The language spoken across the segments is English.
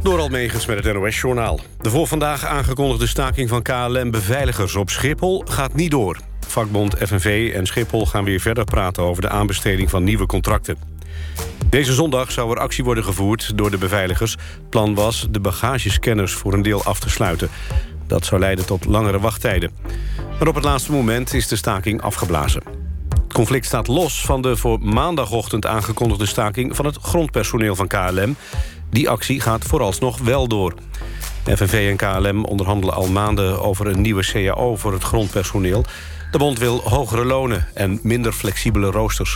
Door Almegens met het NOS-journaal. De voor vandaag aangekondigde staking van KLM-beveiligers op Schiphol gaat niet door. Vakbond FNV en Schiphol gaan weer verder praten over de aanbesteding van nieuwe contracten. Deze zondag zou er actie worden gevoerd door de beveiligers. Het plan was de bagagescanners voor een deel af te sluiten. Dat zou leiden tot langere wachttijden. Maar op het laatste moment is de staking afgeblazen. Het conflict staat los van de voor maandagochtend aangekondigde staking van het grondpersoneel van KLM. Die actie gaat vooralsnog wel door. FNV en KLM onderhandelen al maanden over een nieuwe CAO voor het grondpersoneel. De bond wil hogere lonen en minder flexibele roosters.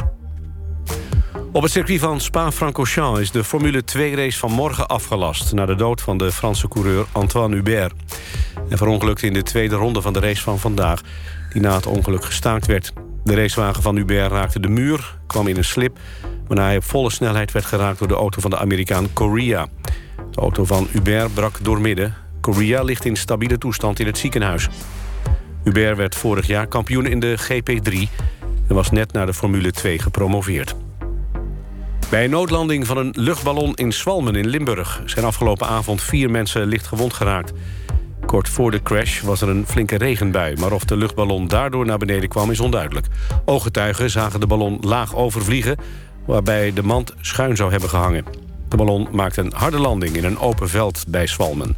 Op het circuit van Spa-Francorchamps is de Formule 2-race van morgen afgelast na de dood van de Franse coureur Antoine Hubert. Hij verongelukte in de tweede ronde van de race van vandaag, die na het ongeluk gestaakt werd. De racewagen van Hubert raakte de muur, kwam in een slip, waarna hij op volle snelheid werd geraakt door de auto van de Amerikaan Correa. De auto van Hubert brak doormidden. Correa ligt in stabiele toestand in het ziekenhuis. Hubert werd vorig jaar kampioen in de GP3 en was net naar de Formule 2 gepromoveerd. Bij een noodlanding van een luchtballon in Swalmen in Limburg zijn afgelopen avond 4 mensen licht gewond geraakt. Kort voor de crash was er een flinke regenbui, maar of de luchtballon daardoor naar beneden kwam is onduidelijk. Ooggetuigen zagen de ballon laag overvliegen, waarbij de mand schuin zou hebben gehangen. De ballon maakte een harde landing in een open veld bij Swalmen.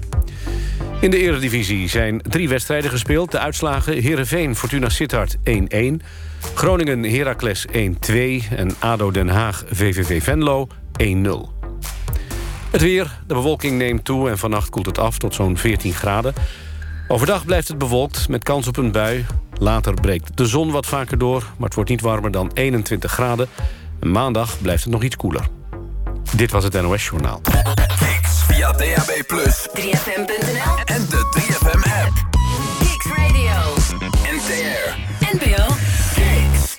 In de Eredivisie zijn 3 wedstrijden gespeeld. De uitslagen: Heerenveen Fortuna Sittard 1-1... Groningen Heracles 1-2... en ADO Den Haag VVV Venlo 1-0. Het weer, de bewolking neemt toe en vannacht koelt het af tot zo'n 14 graden. Overdag blijft het bewolkt met kans op een bui. Later breekt de zon wat vaker door, maar het wordt niet warmer dan 21 graden. En maandag blijft het nog iets koeler. Dit was het NOS Journaal. Via DAB+, 3FM.nl en de 3FM-app. Kicks Radio. NTR. NPO. Kicks.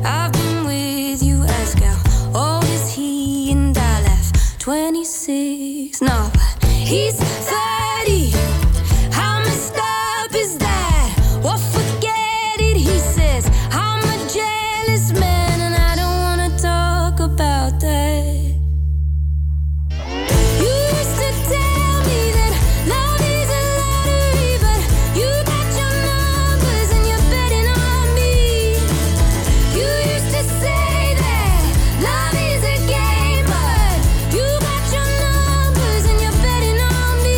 I've been with you as gal. Old is he and I left 26. No, but he's 30. How messed up is that? Well, forget it, he says. I'm a jealous man and I don't wanna talk about that. You used to tell me that love is a lottery, but you got your numbers and you're betting on me. You used to say that love is a game, but you got your numbers and you're betting on me.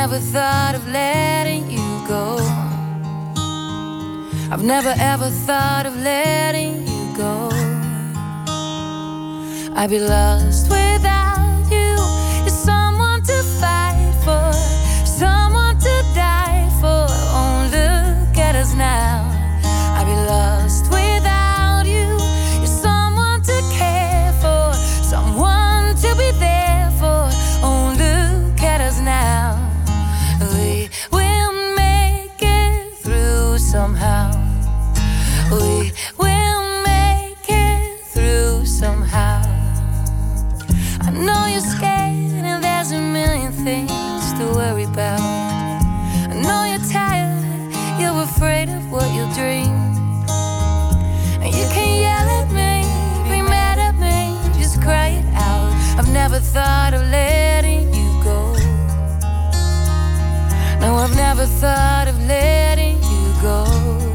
never thought of letting you go. I've never ever thought of letting you go. I'd be lost without you. You're someone to fight for, someone to die for. Oh, look at us now. I'd be lost without you. You're someone to care for, someone to be there for. Oh, look at us now. We will make it through somehow. We will make it through somehow. I know you're scared and there's a million things to worry about. I know you're tired, you're afraid of what you'll dream. And you can yell at me, be mad at me, just cry it out. I've never thought of letting you go. No, I've never thought of letting you go.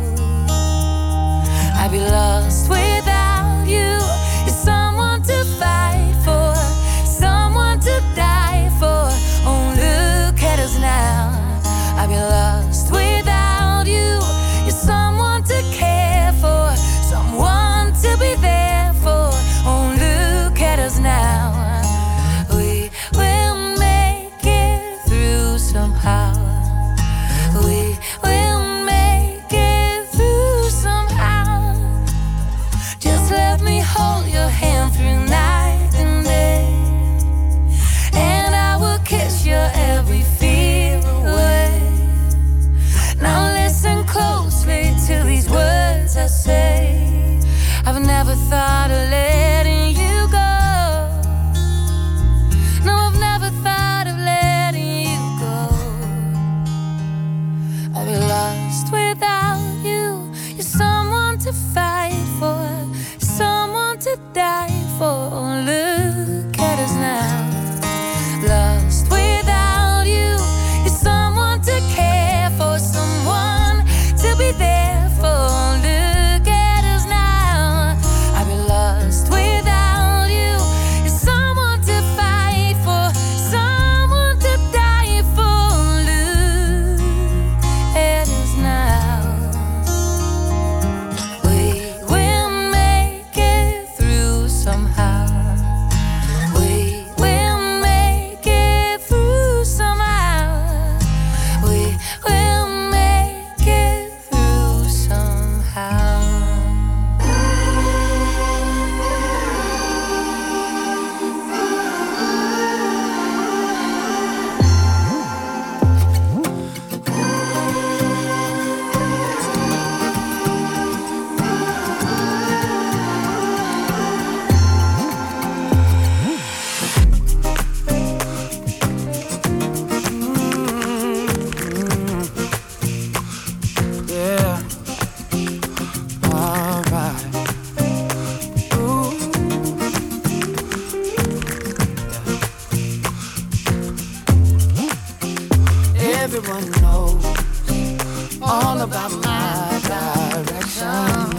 I'd be lost without you. You're someone to fight for, someone to die for. Oh, look at us now. I'd be lost without you. You're someone to care for, someone to be there for. Oh, look at us now. We will make it through somehow. We will make it through somehow. Just let me hold your hand through night and day, and I will kiss your every fear away. Now listen closely to these words I say. I've never thought of letting you go. No, I've never thought of letting you go. I'll be lost without you. You're someone to fight for, someone to die for. Oh, look at us now. Lost without you. You're someone to care for, someone to be there for. Oh, look at us now. I'd be lost without you. You're someone to fight for, someone to die for. Look at us now. We will make it through somehow. We will make it through somehow. We will make it through somehow. Yeah. Alright. Ooh. Everyone knows all about my direction,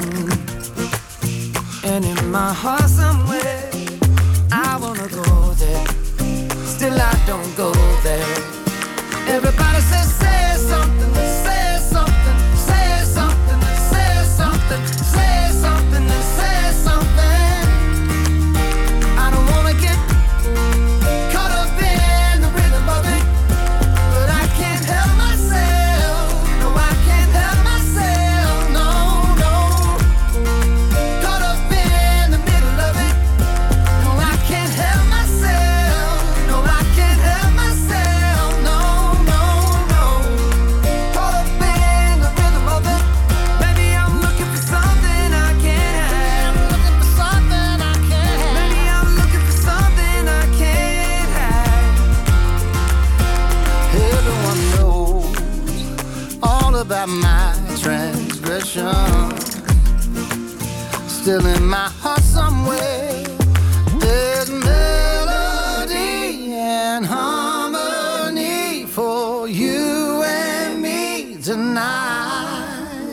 and in my heart somewhere I wanna go there. Still I don't go there. Everybody says say something, say something, say something, say something, say something, say something. I don't wanna get caught up in the rhythm of it, but I can't help myself. No, I can't help myself. No, no. Caught up in the middle of it. No, I can't help myself. No, I can't help myself. No, no, no. Caught up in the rhythm of it. Maybe I'm looking for something I can't have. Looking for something I can't have. Maybe I'm looking for something I can't have. Everyone knows all about my transgression. Still in my heart somewhere there's melody and harmony for you and me tonight.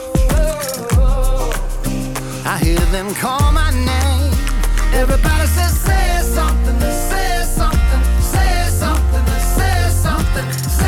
I hear them call my name. Everybody says say something, say something, say something, say something, say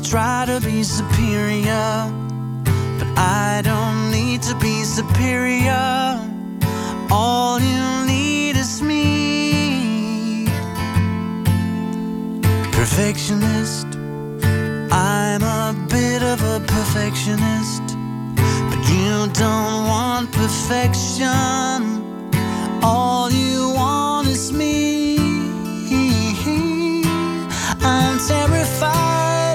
try to be superior, but I don't need to be superior. All you need is me. Perfectionist, I'm a bit of a perfectionist, but you don't want perfection. All you want is me. I'm terrified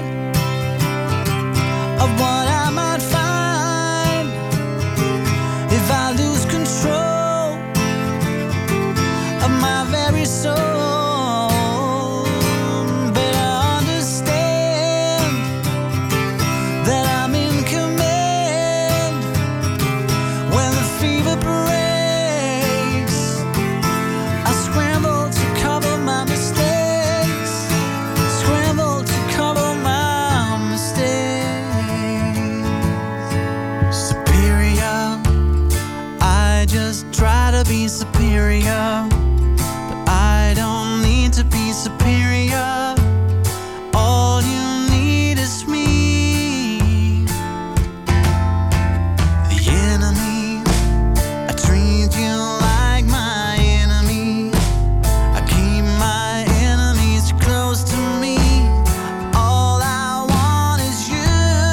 of what I might find if I lose control of my very soul. Better understand that I'm in command. When the fever breaks, I scramble to cover my mistakes, scramble to cover my mistakes. Superior, I just try to be superior, but I don't need to be superior. All you need is me. The enemy, I treat you like my enemy. I keep my enemies close to me. All I want is you.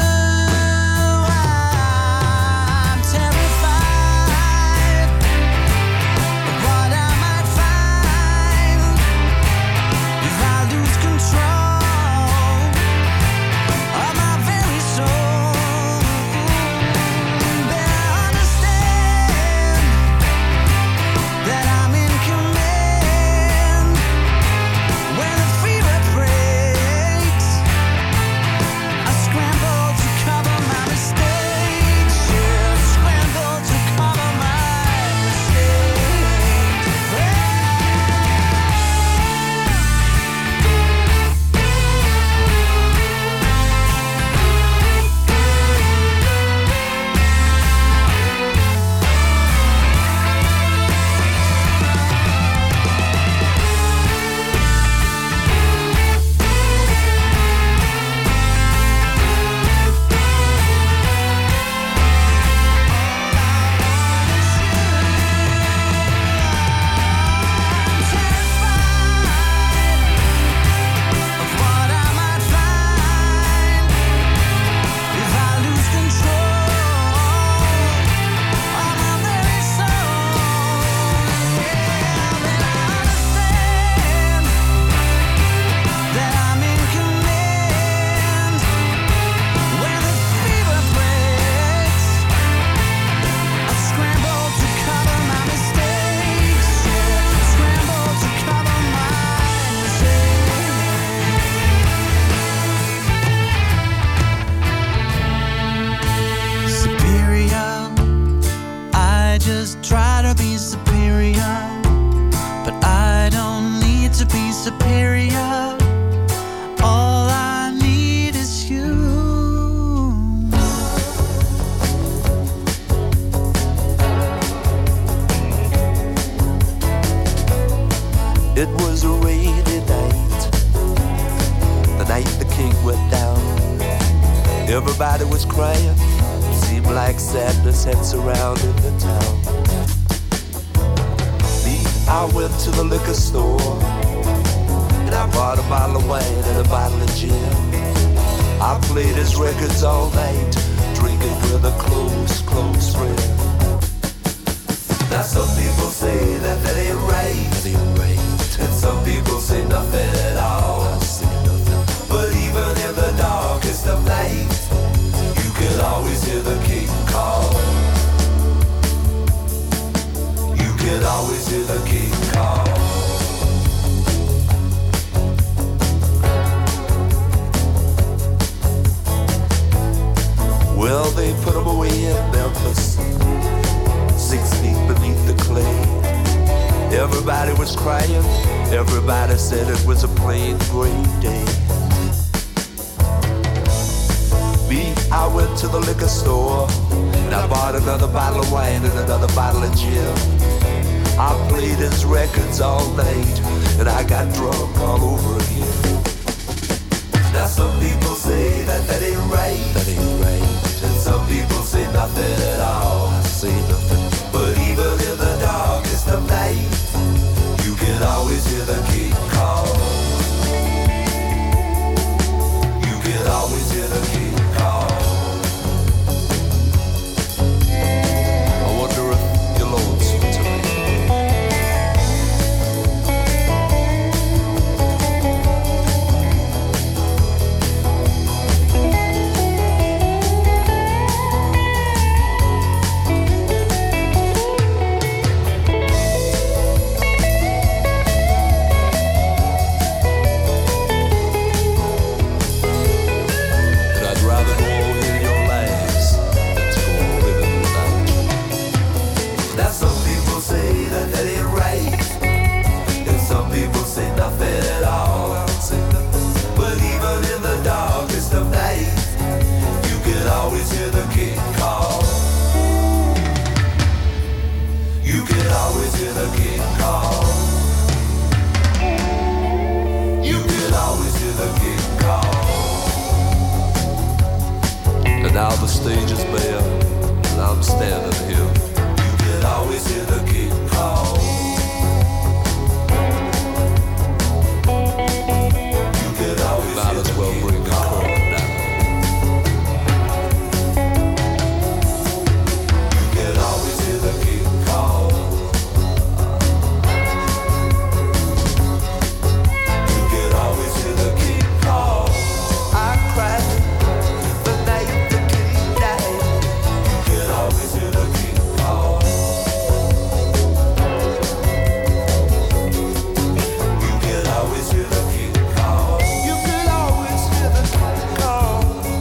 I'm terrified of what I might find if I lose control of my very soul. Better understand that I'm in command. When the fever breaks, I scramble to cover my mistakes. Yeah, scramble to cover my mistakes. Of what I might find if I lose control of my very soul. Yeah, then I understand that I'm in command. When the fever breaks, I scramble to cover my mistakes. Yeah, scramble to cover my mistakes. Superior, I just try to be superior, but I don't need to be superior. All I need is you. It was a rainy night, the night the king went down. Everybody was crying, seemed like sadness had surrounded the town. Me, I went to the liquor store, and I bought a bottle of wine and a bottle of gin. I played his records all night, drinking with a close, close friend. Now some people say that ain't right, and some people say nothing at all. But even in the darkest of night, you can always hear the king call. You can always hear the king call. Well, they put him away in Memphis, 6 feet beneath the clay. Everybody was crying, everybody said it was a plain gray day. Me, I went to the liquor store, and I bought another bottle of wine and another bottle of gin. I played his records all night, and I got drunk all over again. Now some people say that ain't right. That ain't right. And some people say nothing at all. I say nothing. But even in the darkest of night, you can always hear the king call. You can always hear the king call. I wonder if you're lonesome tonight. Now the stage is bare, and I'm standing here. You can always hear the king call. You can always might as well bring the curtain down. You can always hear the king call. You can always hear the king call. I cried the night. Always hear the king call. You can always hear the king call. You can always hear the king call.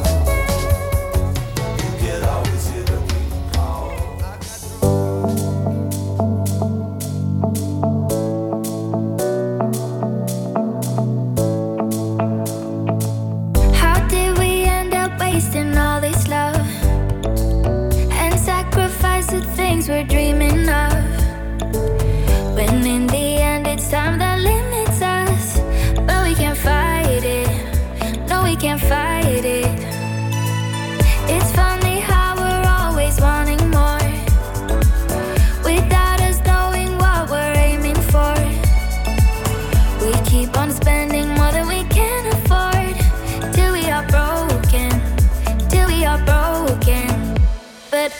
You can always hear the king call. How did we end up wasting all this love? The things we're dreaming of, when in the end it's time that limits us. But we can't fight it, no we can't fight it. It's funny how we're always wanting more, without us knowing what we're aiming for. We keep on spending more than we can afford, till we are broken, till we are broken. But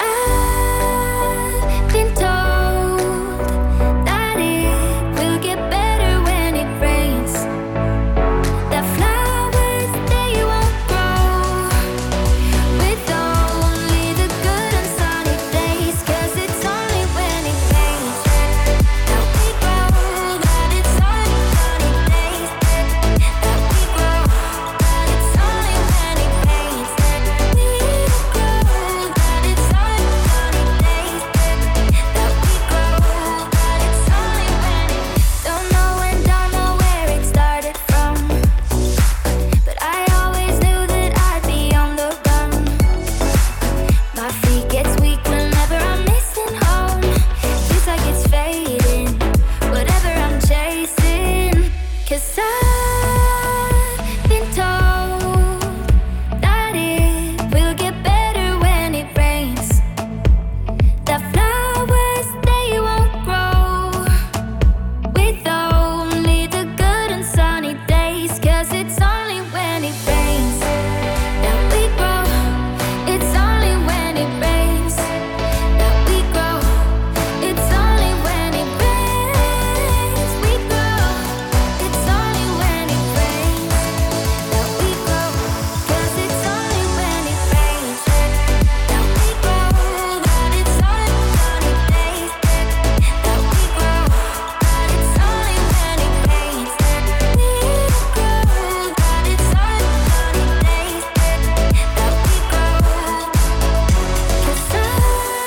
I've been told that it will get better when it rains, that flowers, they won't grow with only the good and sunny days. 'Cause it's only when it rains that we grow, that it's only sunny days that we grow, that it's only when it rains that we grow, that it's only sunny days that we grow, that it's only when it. Don't know and don't know where it started from, but I always knew that I'd be on the run. My feet gets weak whenever I'm missing home. Feels like it's fading, whatever I'm chasing. 'Cause I've been told that it will get better when it rains, that flowers, they won't grow with only the good and sunny days. 'Cause it's only when it rains that we grow, it's only when it rains that we grow, it's only when it rains we grow, it's only when it rains that we grow. 'Cause it's only when it rains that we grow, that it's only sunny days that we grow, that it's only when it rains that we grow, that it's only sunny days that we grow. 'Cause I've been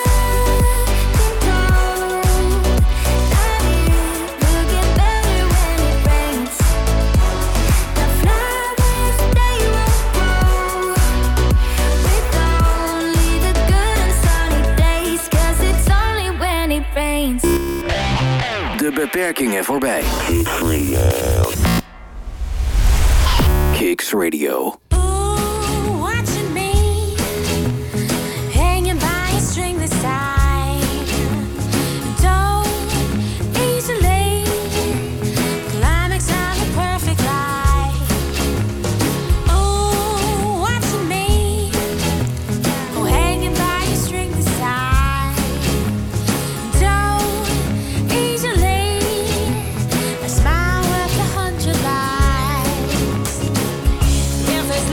told that it will get better when it rains, the flowers, they won't grow with only the good and sunny days. 'Cause it's only when it rains. De beperkingen voorbij. Kicks Radio. Ooh, watching me hanging by a stringless side. Don't easily climax of a perfect life. Ooh, watching me hanging by a stringless side. Don't easily a smile worth 100 lives. If there's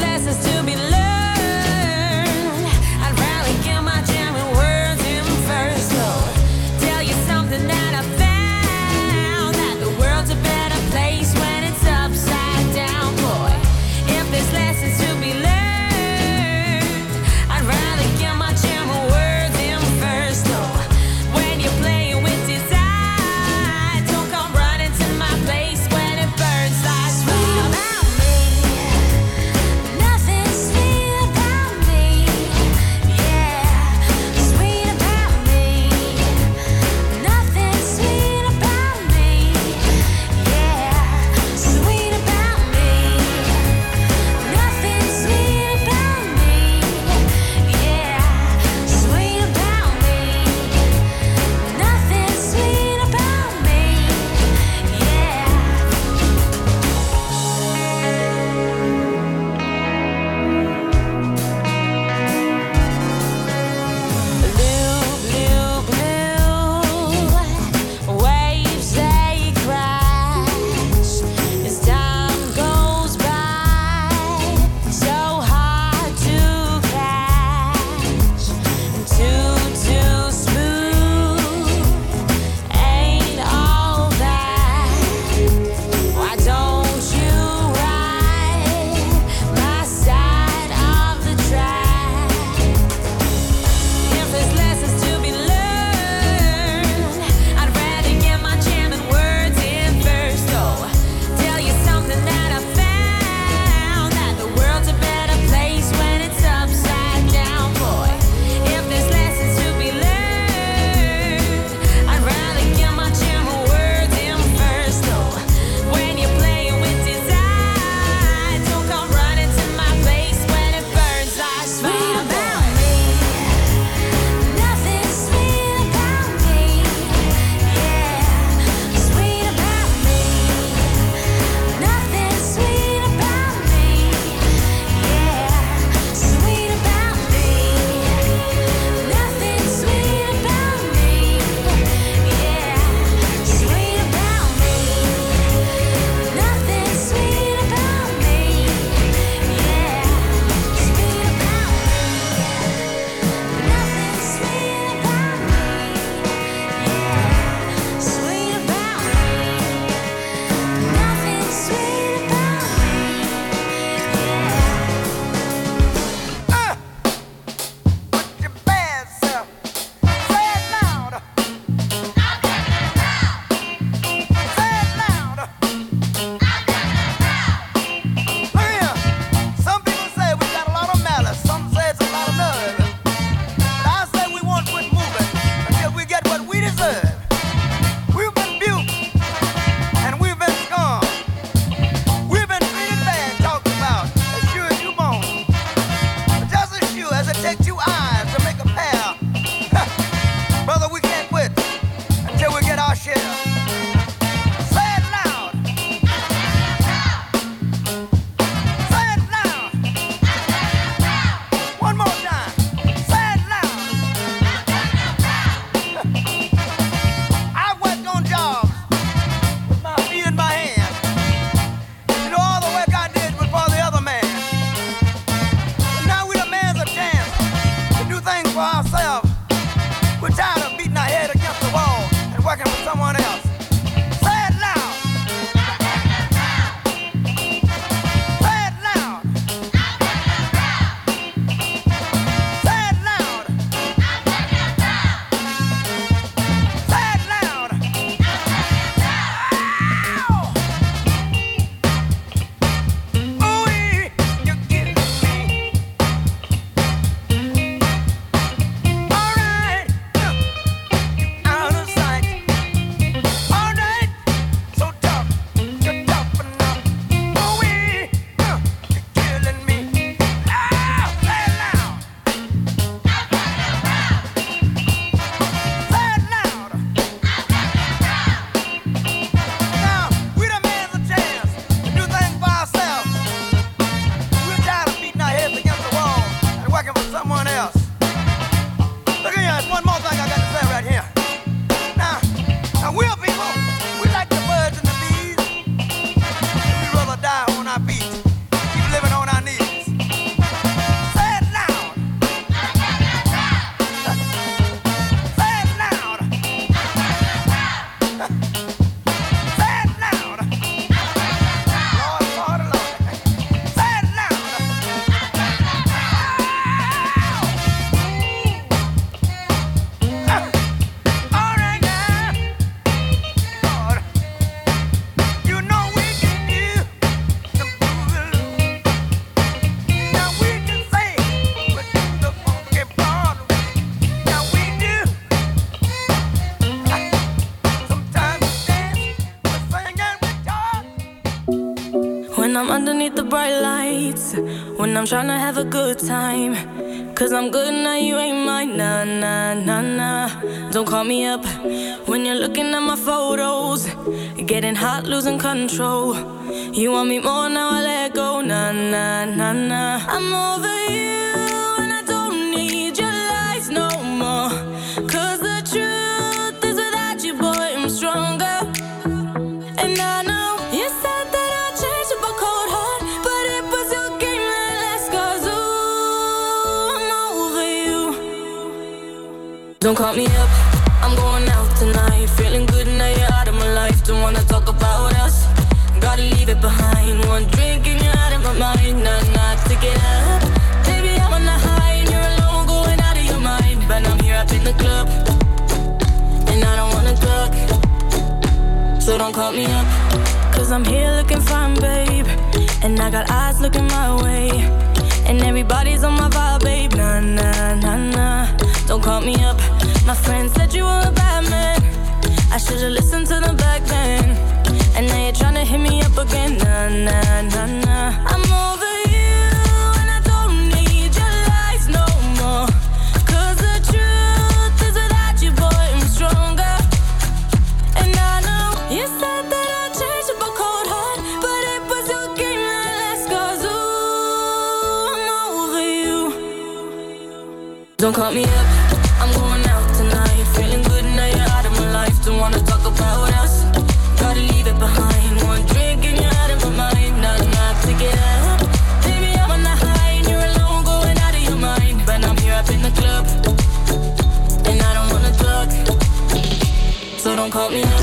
underneath the bright lights when I'm trying to have a good time. Cause I'm good now, you ain't mine. Nah, nah, nah, nah. Don't call me up when you're looking at my photos. Getting hot, losing control. You want me more, now I let go. Nah, nah, nah, nah. I'm over you and I don't need your lies no more. Cause the truth is without you, boy, I'm stronger. And I know you said that I'd change up a cold heart, but it was your game that last. Cause ooh, I'm over you. Don't call me up, I'm going out tonight. Feeling good now you're out of my life. Don't wanna talk about us, gotta leave it behind. One drink and you're out of my mind. Nah, nah, take it up. Baby, I'm on the high and you're alone, going out of your mind. But I'm here up in the club and I don't wanna talk. So don't call me up, cause I'm here looking fine, babe. And I got eyes looking my way. And everybody's on my vibe, babe. Nah, nah, nah, nah. Don't call me up. My friend said you were a bad man. I should've listened to them back then. And now you're tryna hit me up again. Nah, nah, nah, nah. I'm over you and I don't need your lies no more. Cause the truth is without you, boy, I'm stronger. And I know you said that I'd change up a cold heart, but it was your game that last. Cause ooh, I'm over you. Don't call me up, I'm going out tonight. Feeling good now you're out of my life. Don't wanna talk about us, gotta leave it behind. One drink and you're out of my mind. Nah, nah, take it up. Baby, I'm on the high and you're alone, going out of your mind. But I'm here up in the club and I don't wanna talk. So don't call me up.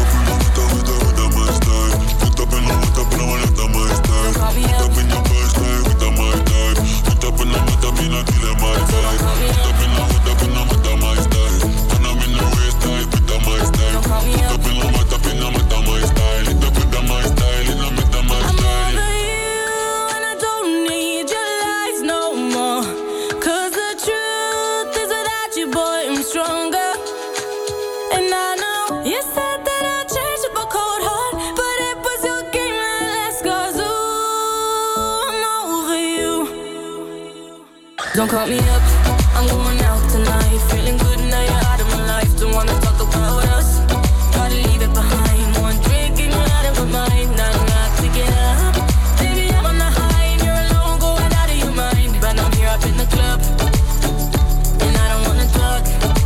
Don't call me up, I'm going out tonight. Feeling good now you're out of my life. Don't wanna talk about us, gotta leave it behind. One drink and you're out of my mind. Nah, nah, take it up. Baby, I'm on the high and you're alone, going out of your mind. But I'm here up in the club and I don't wanna talk.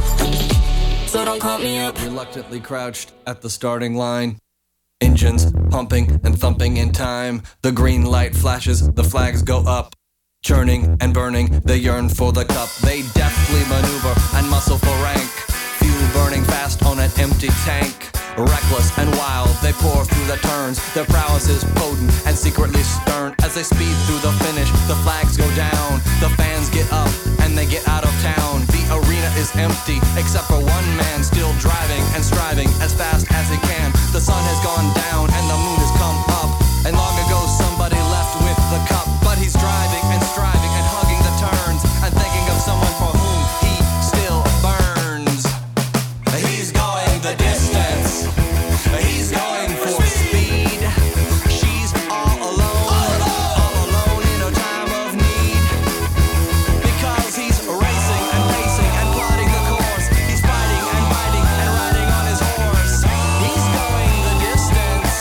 So don't call me up. Reluctantly crouched at the starting line. Engines pumping and thumping in time. The green light flashes, the flags go up. Churning and burning, they yearn for the cup. They deftly maneuver and muscle for rank. Fuel burning fast on an empty tank. Reckless and wild, they pour through the turns. Their prowess is potent and secretly stern. As they speed through the finish, the flags go down. The fans get up and they get out of town. The arena is empty, except for one man still driving and striving as fast as he can. The sun has gone down and the moon has come up. And long ago somebody left with the cup. But he's driving and striving and hugging the turns and thinking of someone for whom he still burns. He's going the distance. He's going for speed. She's all alone in a time of need. Because he's racing and pacing and plotting the course. He's fighting and biting and riding on his horse. He's going the distance.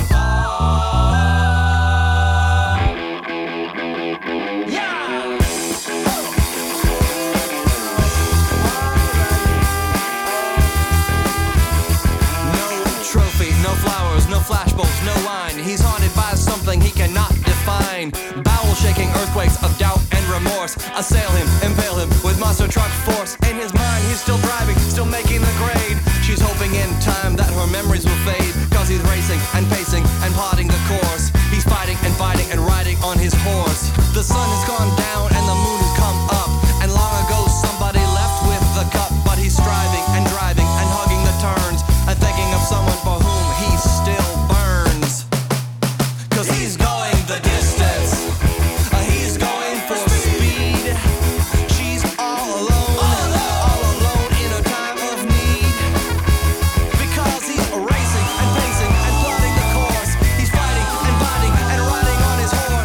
No flowers, no flashbulbs, no wine. He's haunted by something he cannot define. Bowel-shaking earthquakes of doubt and remorse assail him, impale him with monster truck force. In his mind, he's still driving, still making the grade. She's hoping in time that her memories will fade. Cause he's racing and pacing and plotting the course. He's fighting and fighting and riding on his horse. The sun has gone down and the moon has come up. And long ago somebody left with the cup. But he's striving and driving and hugging the turns and thinking of someone for whom he still burns. Cause he's going the distance. He's going for speed. She's all alone in a time of need. Because he's racing and pacing and plotting the course. He's fighting and biting and riding on his horse.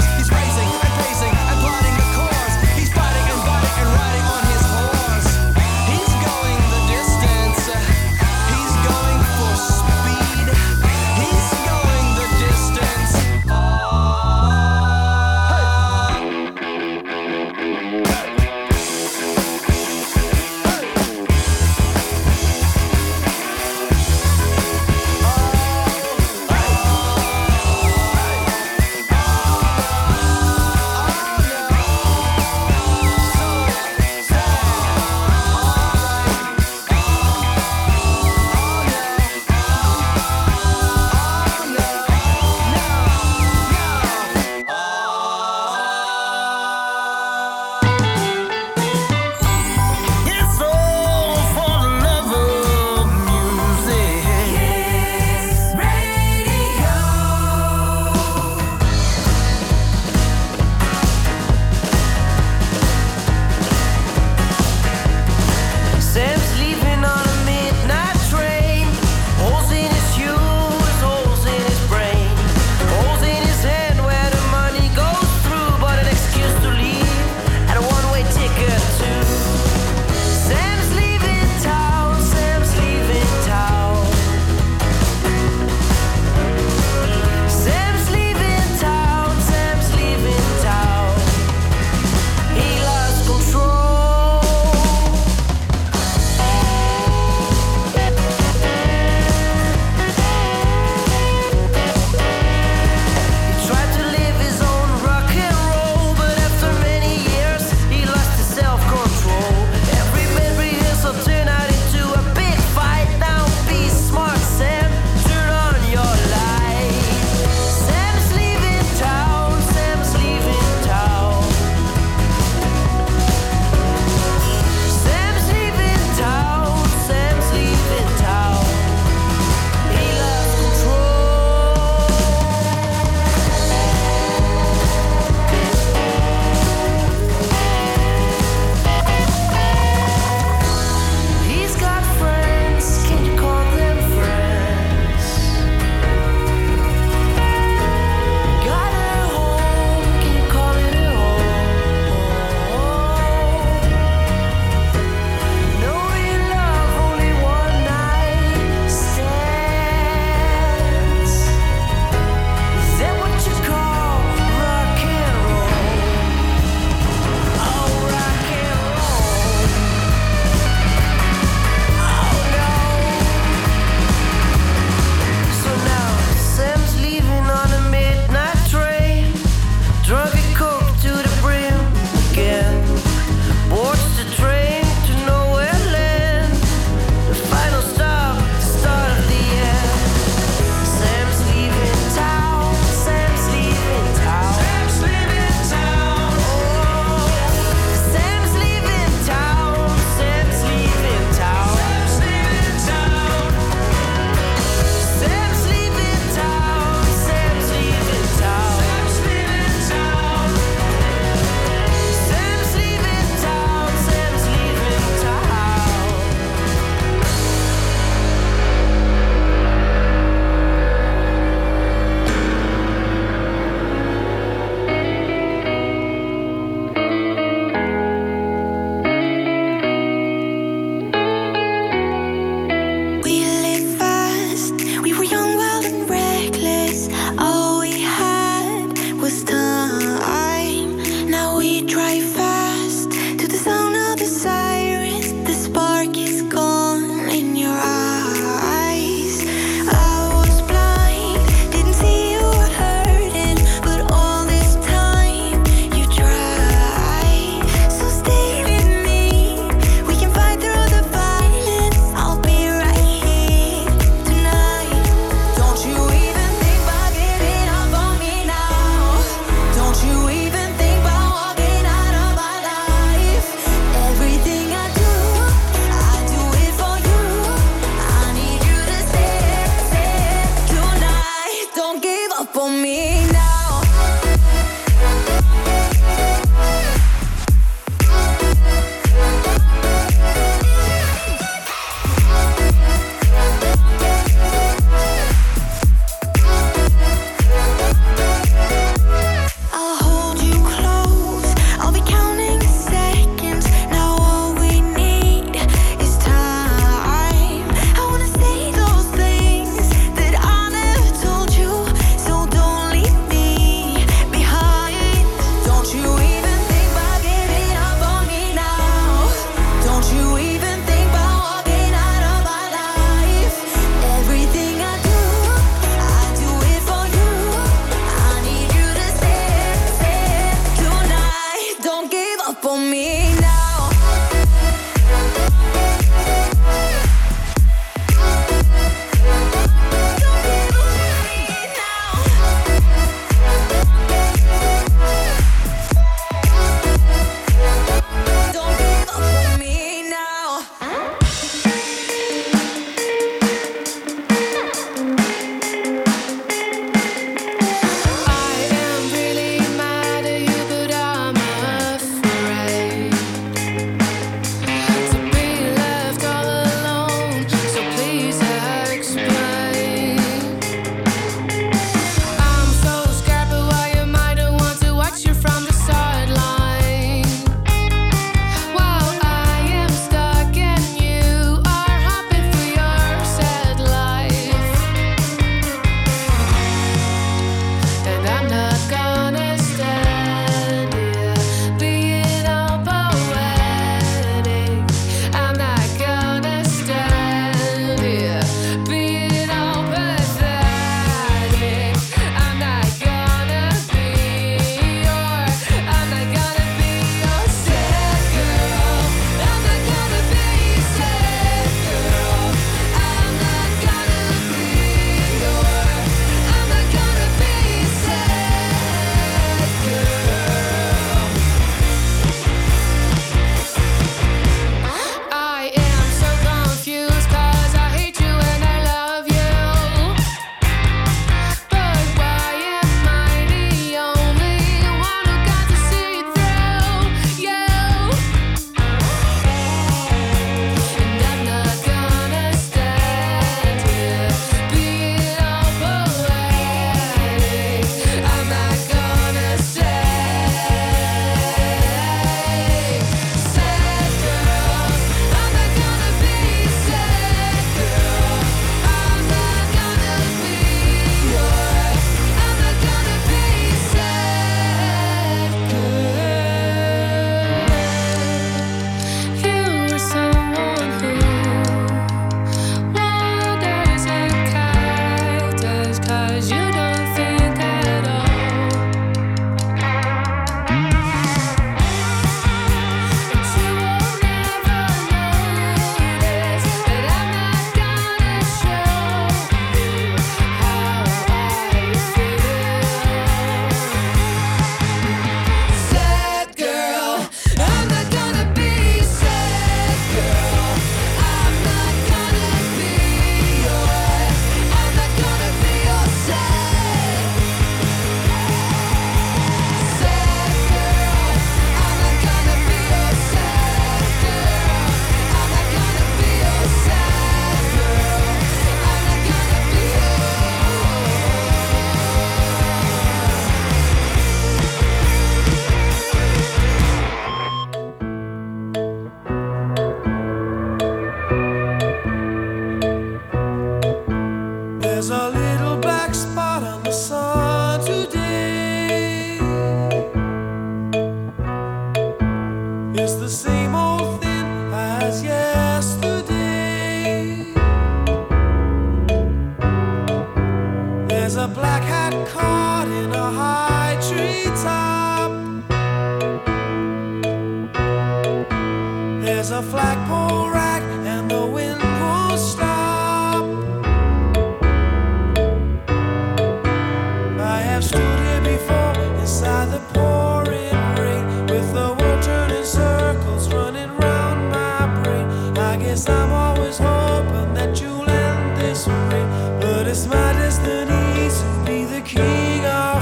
it's my destiny to be the king of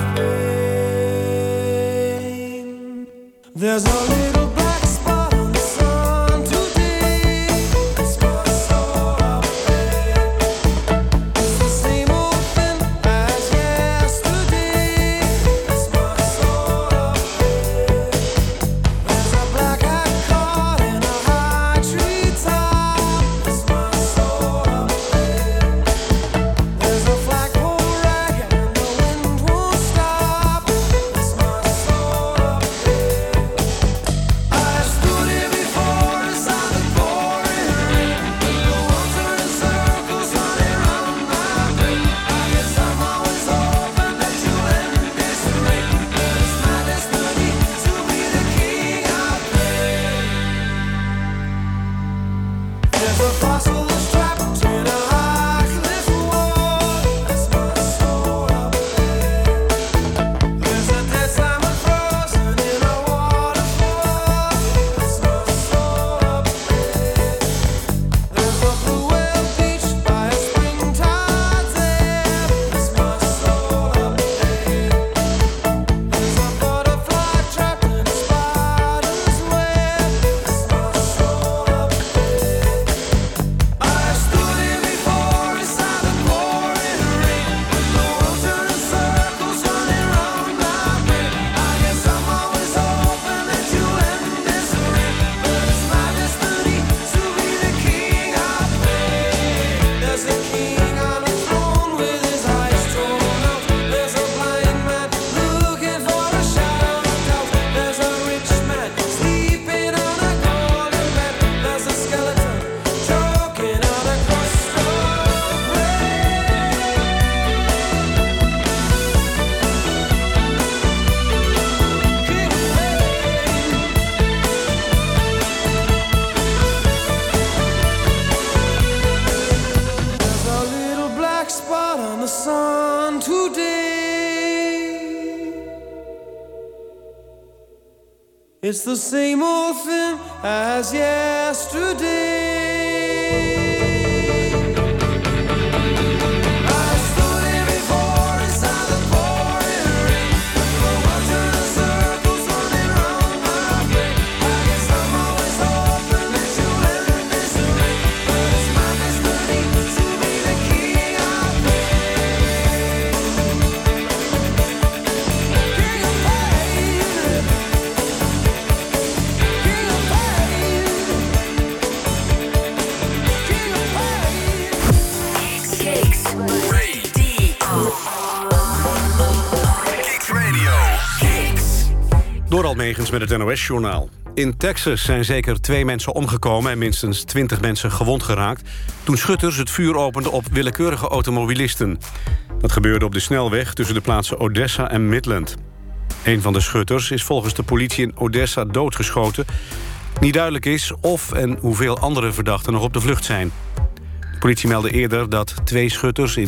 pain. There's a little black spot on the sun today. It's my soul of pain. It's the same old thing as yesterday. It's my soul of pain. There's a black hat caught in a high tree top. It's my soul of pain. There's a flagpole rag and the wind won't stop. It's my soul of pain. I stood here before inside the pouring rain. The world turning circles running round my brain. I guess I'm always hoping that you'll end this rain. But it's my destiny to be the king of pain. There's a fossil that's trapped in a high cliff wall. That's my soul of pain. There's a dead salmon frozen in a waterfall. That's my soul of pain. There's a blue whale beached by a springtide there. That's my soul of pain. There's a butterfly trapped in a spider's web. That's my soul of pain. I stood here before inside the pouring rain. With the world turning circles running round my brain. I guess I'm always hoping that you'll end this rain. But it's my destiny to be the king of pain. There's a king on a throne with his eyes drawn out. There's a blind man looking for a shadow of doubt. There's a rich man sleeping on a golden bed. There's a skeleton choking on a crust of bread. King of pain. There's a little black spot on the sun today. It's the same old thing as yesterday. I stood here before inside the pouring rain. The world turning circles running round my brain. I guess I'm always hoping that you'll end this rain. But it's my destiny to be the king of pain. King of pain. King of pain. King of pain. Kicks Radio. Kicks. Door Almegens met het NOS-journaal. In Texas zijn zeker 2 mensen omgekomen en minstens 20 mensen gewond geraakt toen schutters het vuur openden op willekeurige automobilisten. Dat gebeurde op de snelweg tussen de plaatsen Odessa en Midland. Een van de schutters is volgens de politie in Odessa doodgeschoten. Niet duidelijk is of en hoeveel andere verdachten nog op de vlucht zijn. De politie meldde eerder dat 2 schutters in